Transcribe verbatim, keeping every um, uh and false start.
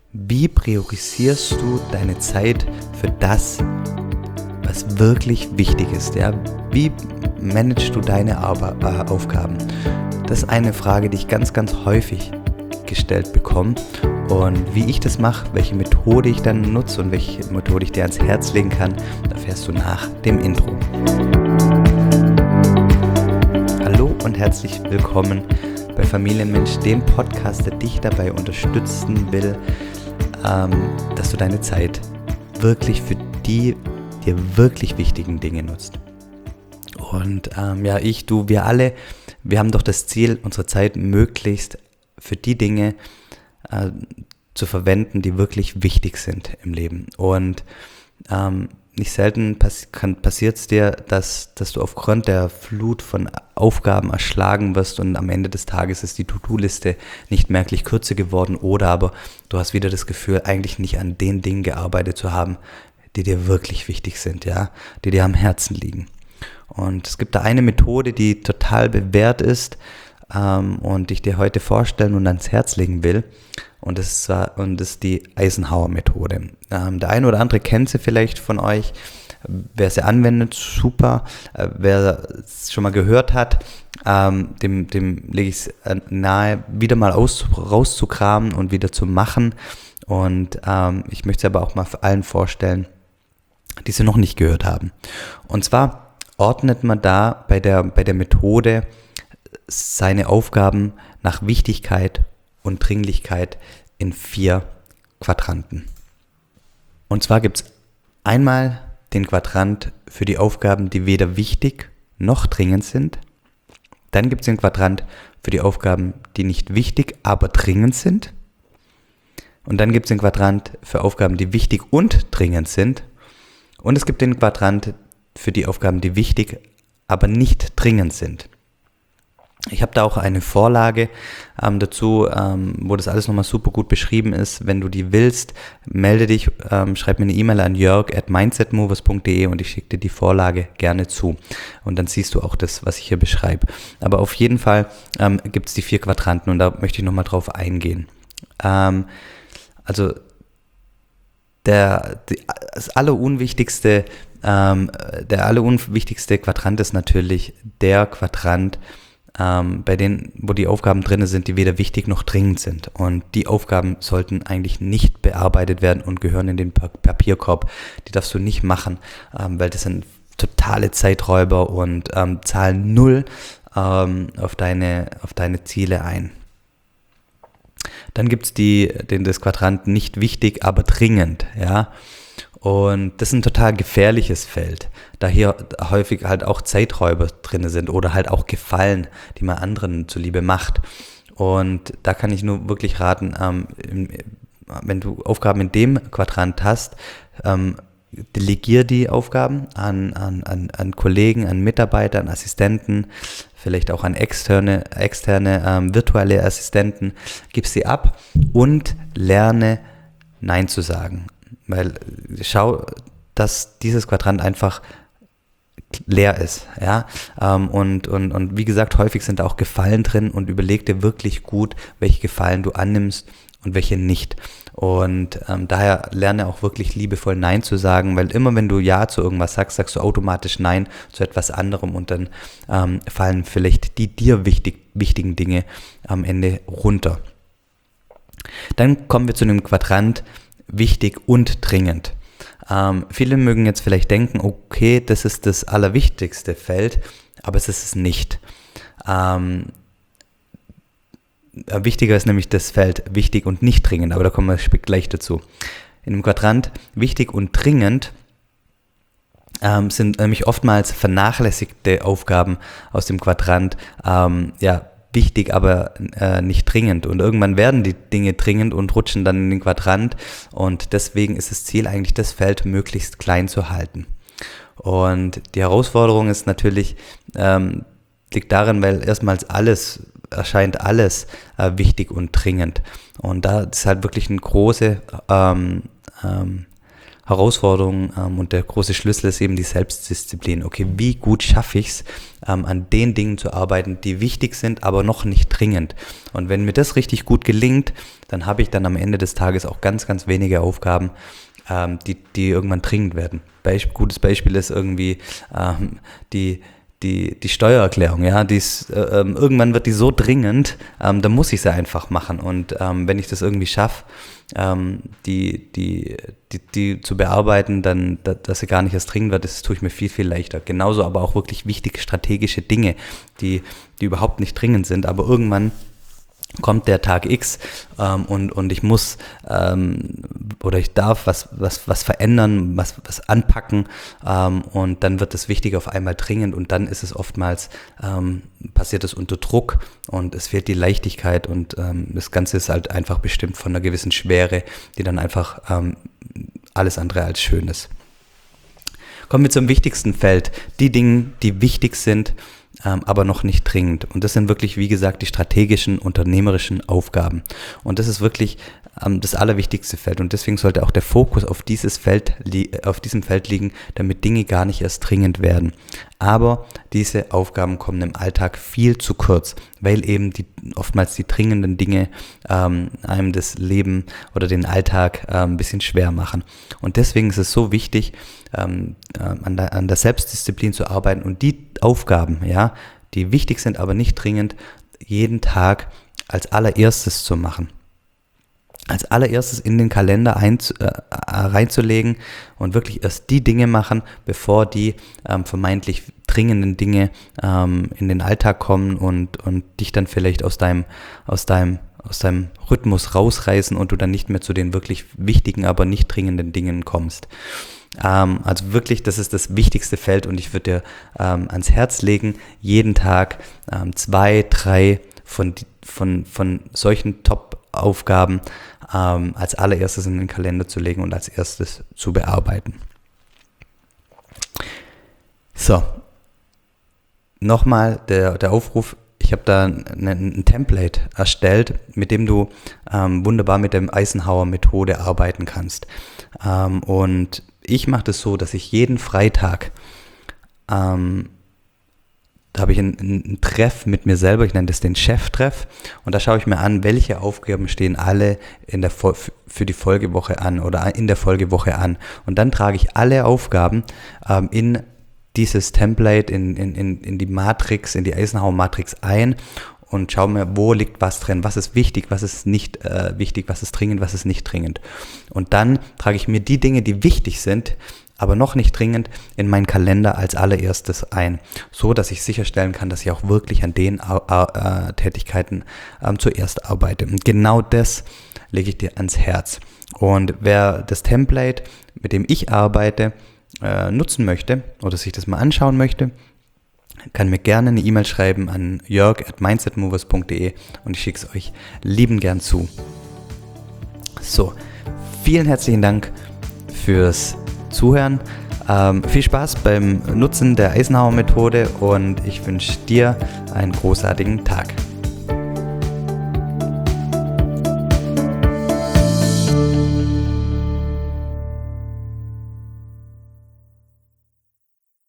Wie priorisierst du deine Zeit für das, was wirklich wichtig ist? Ja? Wie managst du deine Ar- äh, Aufgaben? Das ist eine Frage, die ich ganz, ganz häufig gestellt bekomme. Und wie ich das mache, welche Methode ich dann nutze und welche Methode ich dir ans Herz legen kann, erfährst du nach dem Intro. Hallo und herzlich willkommen bei Familienmensch, dem Podcast, der dich dabei unterstützen will, ähm, dass du deine Zeit wirklich für die dir wirklich wichtigen Dinge nutzt. Und ähm, ja, ich, du, wir alle, wir haben doch das Ziel, unsere Zeit möglichst für die Dinge äh, zu verwenden, die wirklich wichtig sind im Leben. Und ähm, nicht selten pass- passiert es dir, dass, dass du aufgrund der Flut von Aufgaben erschlagen wirst und am Ende des Tages ist die To-Do-Liste nicht merklich kürzer geworden oder aber du hast wieder das Gefühl, eigentlich nicht an den Dingen gearbeitet zu haben, die dir wirklich wichtig sind, ja, die dir am Herzen liegen. Und es gibt da eine Methode, die total bewährt ist ähm, und ich dir heute vorstellen und ans Herz legen will. Und das ist, und das ist die Eisenhower-Methode. Ähm, der eine oder andere kennt sie vielleicht von euch. Wer sie anwendet, super. Äh, wer es schon mal gehört hat, ähm, dem, dem lege ich es nahe, wieder mal aus, rauszukramen und wieder zu machen. Und ähm, ich möchte es aber auch mal für allen vorstellen, die sie noch nicht gehört haben. Und zwar ordnet man da bei der, bei der Methode seine Aufgaben nach Wichtigkeit und Dringlichkeit in vier Quadranten. Und zwar gibt es einmal den Quadrant für die Aufgaben, die weder wichtig noch dringend sind. Dann gibt es den Quadrant für die Aufgaben, die nicht wichtig, aber dringend sind. Und dann gibt es den Quadrant für Aufgaben, die wichtig und dringend sind. Und es gibt den Quadrant für die Aufgaben, die wichtig, aber nicht dringend sind. Ich habe da auch eine Vorlage ähm, dazu, ähm, wo das alles nochmal super gut beschrieben ist. Wenn du die willst, melde dich, ähm, schreib mir eine E-Mail an jörg at mindsetmovers punkt de und ich schicke dir die Vorlage gerne zu. Und dann siehst du auch das, was ich hier beschreibe. Aber auf jeden Fall ähm, gibt es die vier Quadranten und da möchte ich nochmal drauf eingehen. Ähm, also der, die, das allerunwichtigste, ähm, der allerunwichtigste Quadrant ist natürlich der Quadrant, Ähm, bei denen, wo die Aufgaben drin sind, die weder wichtig noch dringend sind. Und die Aufgaben sollten eigentlich nicht bearbeitet werden und gehören in den pa- Papierkorb. Die darfst du nicht machen, ähm, weil das sind totale Zeiträuber und ähm, zahlen null ähm, auf deine, auf deine Ziele ein. Dann gibt es die, den, das Quadrant nicht wichtig, aber dringend, ja. Und das ist ein total gefährliches Feld, da hier häufig halt auch Zeiträuber drin sind oder halt auch Gefallen, die man anderen zuliebe macht. Und da kann ich nur wirklich raten, ähm, wenn du Aufgaben in dem Quadrant hast, ähm, delegier die Aufgaben an, an, an, an Kollegen, an Mitarbeiter, an Assistenten, vielleicht auch an externe, externe ähm, virtuelle Assistenten, gib sie ab und lerne Nein zu sagen. Weil schau, dass dieses Quadrant einfach leer ist, ja, ähm, und, und, und wie gesagt, häufig sind da auch Gefallen drin und überleg dir wirklich gut, welche Gefallen du annimmst und welche nicht. Und ähm, daher lerne auch wirklich liebevoll Nein zu sagen, weil immer wenn du Ja zu irgendwas sagst, sagst du automatisch Nein zu etwas anderem und dann ähm, fallen vielleicht die dir wichtig, wichtigen Dinge am Ende runter. Dann kommen wir zu dem Quadrant wichtig und dringend. Ähm, viele mögen jetzt vielleicht denken, okay, das ist das allerwichtigste Feld, aber es ist es nicht. Ähm, wichtiger ist nämlich das Feld wichtig und nicht dringend, aber da kommen wir gleich dazu. In dem Quadrant wichtig und dringend ähm, sind nämlich oftmals vernachlässigte Aufgaben aus dem Quadrant, ähm, ja, wichtig, aber äh, nicht dringend. Und irgendwann werden die Dinge dringend und rutschen dann in den Quadrant. Und deswegen ist das Ziel eigentlich, das Feld möglichst klein zu halten. Und die Herausforderung ist natürlich, ähm, liegt darin, weil erstmals alles, erscheint alles äh, wichtig und dringend. Und da ist halt wirklich eine große ähm, ähm, Herausforderung ähm, und der große Schlüssel ist eben die Selbstdisziplin. Okay, wie gut schaffe ich es, ähm, an den Dingen zu arbeiten, die wichtig sind, aber noch nicht dringend. Und wenn mir das richtig gut gelingt, dann habe ich dann am Ende des Tages auch ganz, ganz wenige Aufgaben, ähm, die, die irgendwann dringend werden. Beisp- gutes Beispiel ist irgendwie ähm, die Die, die Steuererklärung, ja, die ist, äh, ähm, irgendwann wird die so dringend, ähm, da muss ich sie einfach machen. Und ähm, wenn ich das irgendwie schaffe, ähm, die, die, die, die zu bearbeiten, dann, da, dass sie gar nicht erst dringend wird, das tue ich mir viel, viel leichter. Genauso aber auch wirklich wichtige strategische Dinge, die, die überhaupt nicht dringend sind, aber irgendwann kommt der Tag X ähm, und, und ich muss ähm, oder ich darf was, was, was verändern, was, was anpacken ähm, und dann wird das Wichtige auf einmal dringend und dann ist es oftmals, ähm, passiert es unter Druck und es fehlt die Leichtigkeit und ähm, das Ganze ist halt einfach bestimmt von einer gewissen Schwere, die dann einfach ähm, alles andere als schön ist. Kommen wir zum wichtigsten Feld, die Dinge, die wichtig sind, Ähm, aber noch nicht dringend. Und das sind wirklich, wie gesagt, die strategischen, unternehmerischen Aufgaben. Und das ist wirklich ähm, das allerwichtigste Feld. Und deswegen sollte auch der Fokus auf dieses Feld, li- auf diesem Feld liegen, damit Dinge gar nicht erst dringend werden. Aber diese Aufgaben kommen im Alltag viel zu kurz, weil eben die, oftmals die dringenden Dinge ähm, einem das Leben oder den Alltag äh, ein bisschen schwer machen. Und deswegen ist es so wichtig, ähm, äh, an, der, an der Selbstdisziplin zu arbeiten und die Aufgaben, ja, die wichtig sind, aber nicht dringend, jeden Tag als allererstes zu machen. Als allererstes in den Kalender ein, äh, reinzulegen und wirklich erst die Dinge machen, bevor die ähm, vermeintlich dringenden Dinge ähm, in den Alltag kommen und, und dich dann vielleicht aus deinem, aus deinem, aus deinem Rhythmus rausreißen und du dann nicht mehr zu den wirklich wichtigen, aber nicht dringenden Dingen kommst. Ähm, also wirklich, das ist das wichtigste Feld und ich würde dir ähm, ans Herz legen, jeden Tag ähm, zwei, drei von, von, von solchen Top-Aufgaben ähm, als allererstes in den Kalender zu legen und als erstes zu bearbeiten. So, nochmal der, der Aufruf, ich habe da ein, ein Template erstellt, mit dem du ähm, wunderbar mit der Eisenhower-Methode arbeiten kannst. Ähm, und ich mache das so, dass ich jeden Freitag, ähm, da habe ich einen, einen Treff mit mir selber, ich nenne das den Cheftreff, und da schaue ich mir an, welche Aufgaben stehen alle in der, für die Folgewoche an oder in der Folgewoche an. Und dann trage ich alle Aufgaben ähm, in dieses Template, in, in, in die Matrix, in die Eisenhower-Matrix ein und schaue mir, wo liegt was drin, was ist wichtig, was ist nicht äh, wichtig, was ist dringend, was ist nicht dringend. Und dann trage ich mir die Dinge, die wichtig sind, aber noch nicht dringend, in meinen Kalender als allererstes ein, so dass ich sicherstellen kann, dass ich auch wirklich an den äh, Tätigkeiten äh, zuerst arbeite. Und genau das lege ich dir ans Herz. Und wer das Template, mit dem ich arbeite, äh, nutzen möchte oder sich das mal anschauen möchte, kann mir gerne eine E-Mail schreiben an jörg at mindsetmovers punkt de und ich schicke es euch liebend gern zu. So, vielen herzlichen Dank fürs Zuhören. Ähm, viel Spaß beim Nutzen der Eisenhower-Methode und ich wünsche dir einen großartigen Tag.